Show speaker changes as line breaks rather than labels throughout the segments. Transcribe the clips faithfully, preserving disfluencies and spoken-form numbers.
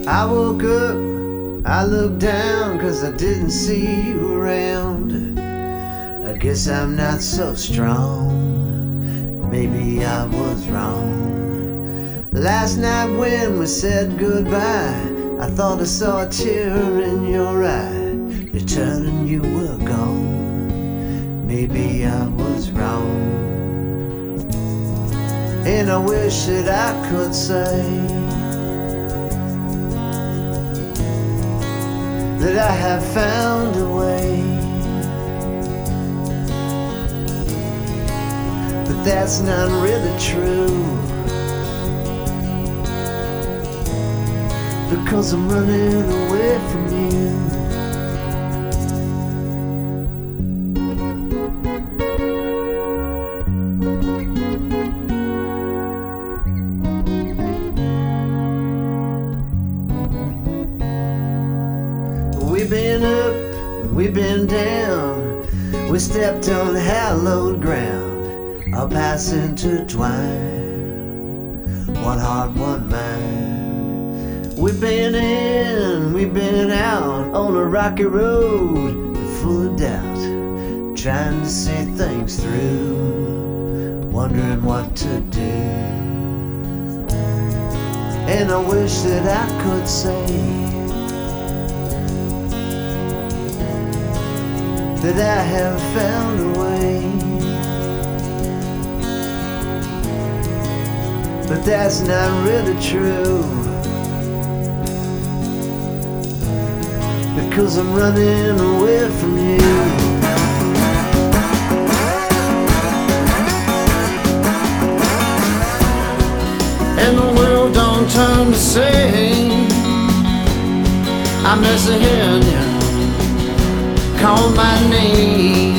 I woke up, I looked down, cause I didn't see you around. I guess I'm not so strong, maybe I was wrong. Last night when we said goodbye, I thought I saw a tear in your eye. You turned and you were gone, maybe I was wrong. And I wish that I could say that I have found a way, but that's not really true, because I'm running away from you. We've been up, we've been down, we stepped on hallowed ground, our paths intertwined, one heart, one mind. We've been in, we've been out, on a rocky road, full of doubt, trying to see things through, wondering what to do. And I wish that I could say that I have found a way, but that's not really true, because I'm running away from you. And the world don't turn to sing, I'm missing you call my name,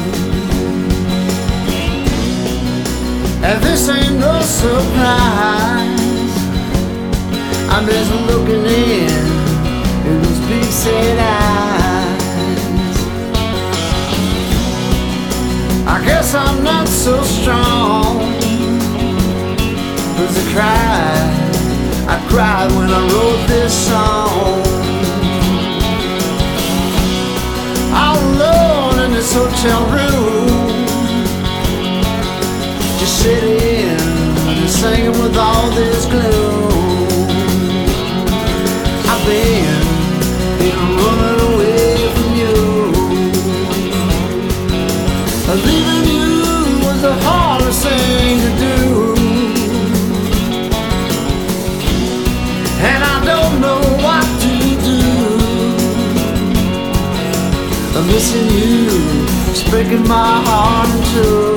and this ain't no surprise. I'm just looking in, in those big sad eyes. I guess I'm not so strong, 'cause I cried, I cried when I wrote this song. All alone in this hotel room, just sitting and singing with all this gloom. I've been, been running away from you. Leaving you was the hardest thing to do, and I don't know what to do. I'm missing you, it's breaking my heart in two,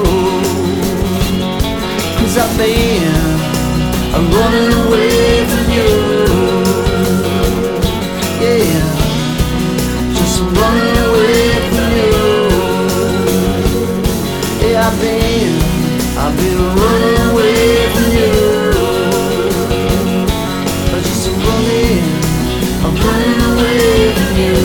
'cause I've been, I'm running away from you. Yeah, just running away from you. Yeah, I've been, I've been running away from you. I'm just running, I'm running away from you.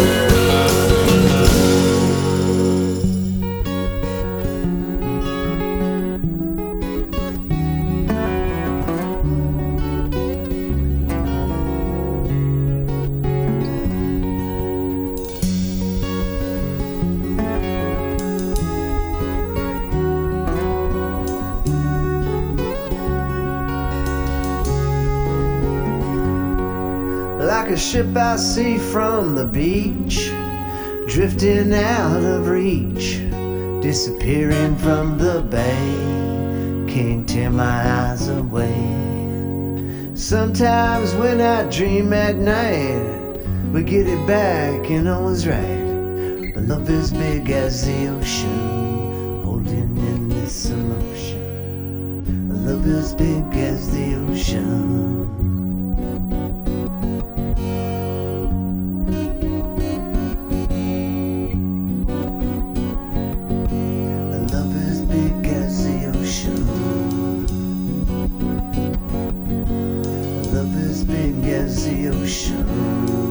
Like a ship I see from the beach, drifting out of reach, disappearing from the bay, can't tear my eyes away. Sometimes when I dream at night, we get it back and always right. But love is big as the ocean, holding in this emotion. Love is big as the ocean. Love is big as the ocean.